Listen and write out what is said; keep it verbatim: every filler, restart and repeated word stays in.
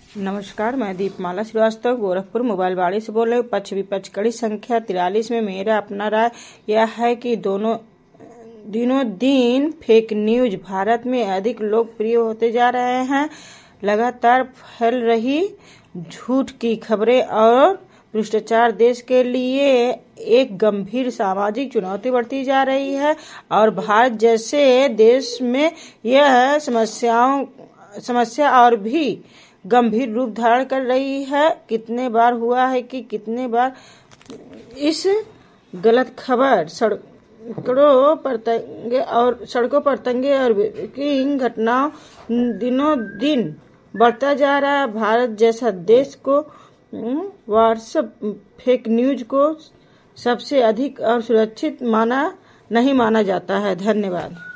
नमस्कार, मैं दीपमाला श्रीवास्तव गोरखपुर मोबाइल बाड़ी से बोल रही हूँ। पक्ष विपक्ष कड़ी संख्या तिरालीस में मेरा अपना राय यह है कि दोनों दिनों दिन फेक न्यूज भारत में अधिक लोकप्रिय होते जा रहे हैं। लगातार फैल रही झूठ की खबरें और भ्रष्टाचार देश के लिए एक गंभीर सामाजिक चुनौती बढ़ती जा रही है और भारत जैसे देश में यह समस्याओं समस्या और भी गंभीर रूप धारण कर रही है। कितने बार हुआ है कि कितने बार इस गलत खबर सड़कों पर तंगे और सड़कों पर तंगे और ब्रेकिंग घटनाओं दिनों दिन बढ़ता जा रहा है। भारत जैसा देश को व्हाट्सएप फेक न्यूज को सबसे अधिक और सुरक्षित माना नहीं माना जाता है। धन्यवाद।